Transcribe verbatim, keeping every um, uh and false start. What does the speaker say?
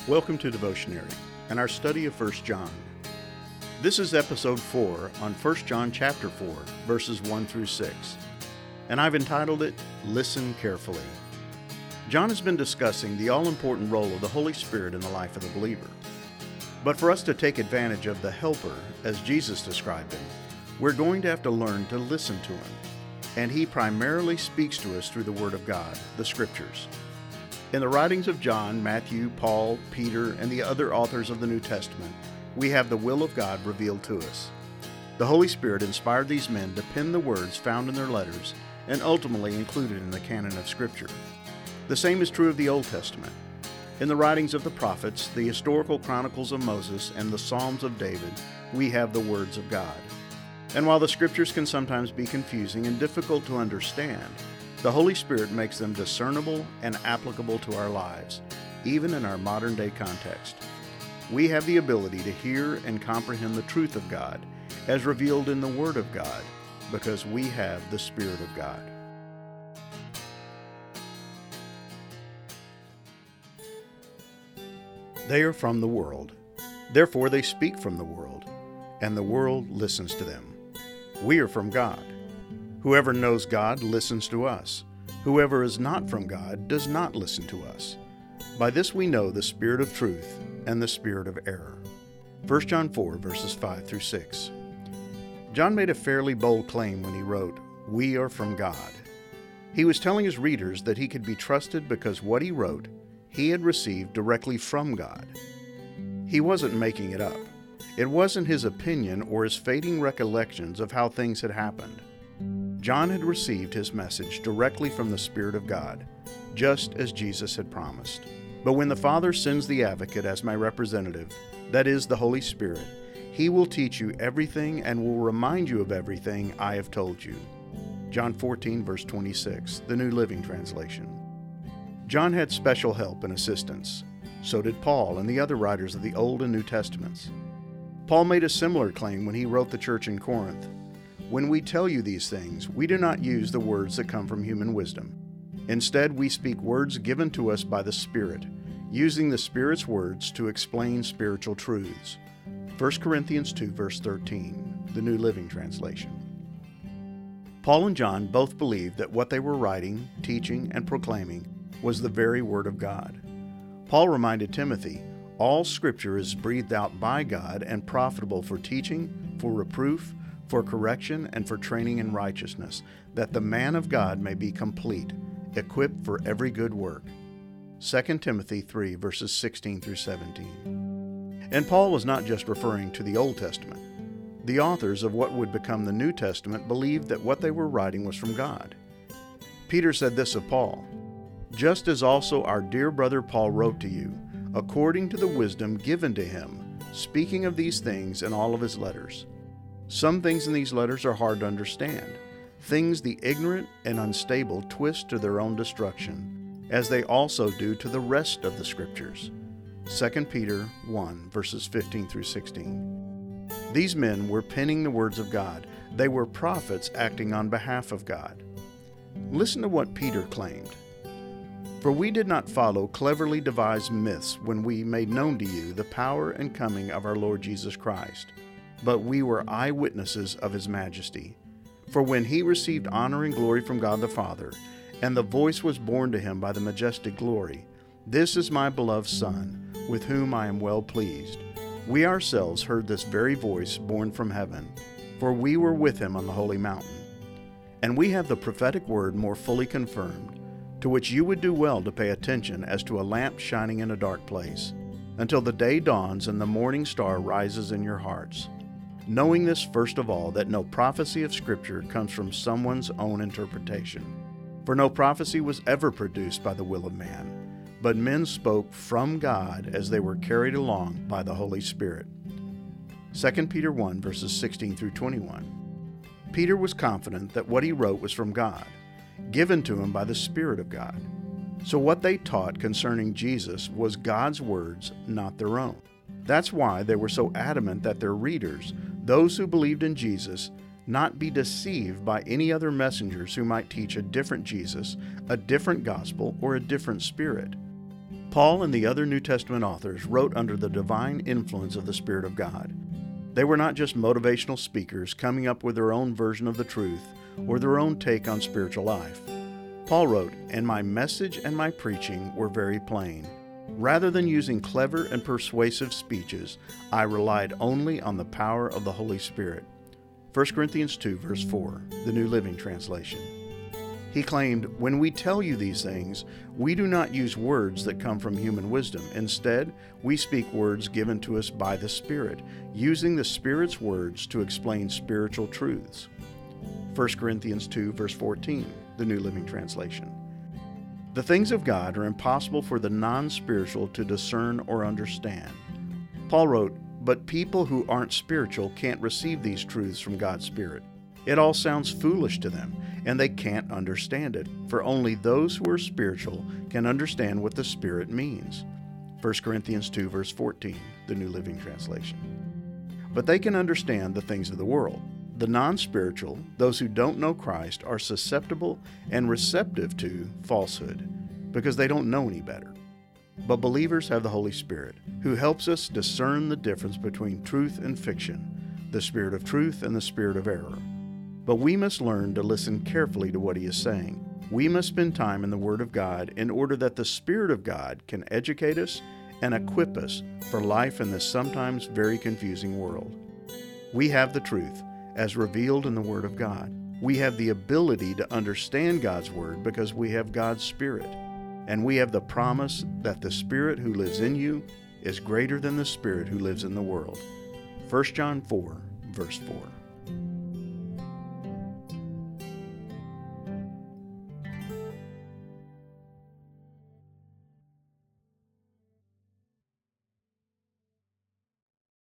Welcome to Devotionary and our study of First John. This is episode four on First John chapter four, verses one through six, and I've entitled it, Listen Carefully. John has been discussing the all-important role of the Holy Spirit in the life of the believer. But for us to take advantage of the Helper, as Jesus described him, we're going to have to learn to listen to him, and he primarily speaks to us through the Word of God, the Scriptures. In the writings of John, Matthew, Paul, Peter, and the other authors of the New Testament, we have the will of God revealed to us. The Holy Spirit inspired these men to pen the words found in their letters and ultimately included in the canon of Scripture. The same is true of the Old Testament. In the writings of the prophets, the historical chronicles of Moses, and the Psalms of David, we have the words of God. And while the Scriptures can sometimes be confusing and difficult to understand, the Holy Spirit makes them discernible and applicable to our lives, even in our modern-day context. We have the ability to hear and comprehend the truth of God as revealed in the Word of God because we have the Spirit of God. They are from the world. Therefore they speak from the world, and the world listens to them. We are from God. Whoever knows God listens to us. Whoever is not from God does not listen to us. By this we know the spirit of truth and the spirit of error. First John four, verses five through six. John made a fairly bold claim when he wrote, "We are from God." He was telling his readers that he could be trusted because what he wrote, he had received directly from God. He wasn't making it up. It wasn't his opinion or his fading recollections of how things had happened. John had received his message directly from the Spirit of God, just as Jesus had promised. But when the Father sends the Advocate as my representative, that is the Holy Spirit, he will teach you everything and will remind you of everything I have told you. John fourteen, verse twenty-six, the New Living Translation. John had special help and assistance. So did Paul and the other writers of the Old and New Testaments. Paul made a similar claim when he wrote the church in Corinth. When we tell you these things, we do not use the words that come from human wisdom. Instead, we speak words given to us by the Spirit, using the Spirit's words to explain spiritual truths. First Corinthians two, verse thirteen, the New Living Translation. Paul and John both believed that what they were writing, teaching, and proclaiming was the very Word of God. Paul reminded Timothy, all Scripture is breathed out by God and profitable for teaching, for reproof, for correction, and for training in righteousness, that the man of God may be complete, equipped for every good work. Second Timothy three, verses sixteen through seventeen. And Paul was not just referring to the Old Testament. The authors of what would become the New Testament believed that what they were writing was from God. Peter said this of Paul, "Just as also our dear brother Paul wrote to you, according to the wisdom given to him, speaking of these things in all of his letters." Some things in these letters are hard to understand, things the ignorant and unstable twist to their own destruction, as they also do to the rest of the Scriptures. Second Peter one, verses fifteen through sixteen. These men were penning the words of God. They were prophets acting on behalf of God. Listen to what Peter claimed. "For we did not follow cleverly devised myths when we made known to you the power and coming of our Lord Jesus Christ, but we were eyewitnesses of his majesty. For when he received honor and glory from God the Father, and the voice was borne to him by the majestic glory, 'This is my beloved Son, with whom I am well pleased,' we ourselves heard this very voice borne from heaven, for we were with him on the holy mountain. And we have the prophetic word more fully confirmed, to which you would do well to pay attention as to a lamp shining in a dark place, until the day dawns and the morning star rises in your hearts. Knowing this first of all, that no prophecy of Scripture comes from someone's own interpretation. For no prophecy was ever produced by the will of man, but men spoke from God as they were carried along by the Holy Spirit." Second Peter one, verses sixteen through twenty-one. Peter was confident that what he wrote was from God, given to him by the Spirit of God. So what they taught concerning Jesus was God's words, not their own. That's why they were so adamant that their readers, those who believed in Jesus, not be deceived by any other messengers who might teach a different Jesus, a different gospel, or a different spirit. Paul and the other New Testament authors wrote under the divine influence of the Spirit of God. They were not just motivational speakers coming up with their own version of the truth or their own take on spiritual life. Paul wrote, "And my message and my preaching were very plain. Rather than using clever and persuasive speeches, I relied only on the power of the Holy Spirit." First Corinthians two, verse four, the New Living Translation. He claimed, "When we tell you these things, we do not use words that come from human wisdom. Instead, we speak words given to us by the Spirit, using the Spirit's words to explain spiritual truths." First Corinthians two, verse fourteen, the New Living Translation. The things of God are impossible for the non-spiritual to discern or understand. Paul wrote, "But people who aren't spiritual can't receive these truths from God's Spirit. It all sounds foolish to them, and they can't understand it, for only those who are spiritual can understand what the Spirit means." First Corinthians two, verse fourteen, the New Living Translation. But they can understand the things of the world. The non-spiritual, those who don't know Christ, are susceptible and receptive to falsehood because they don't know any better. But believers have the Holy Spirit, who helps us discern the difference between truth and fiction, the spirit of truth and the spirit of error. But we must learn to listen carefully to what He is saying. We must spend time in the Word of God in order that the Spirit of God can educate us and equip us for life in this sometimes very confusing world. We have the truth, as revealed in the Word of God. We have the ability to understand God's Word because we have God's Spirit. And we have the promise that the Spirit who lives in you is greater than the spirit who lives in the world. First John four, verse four.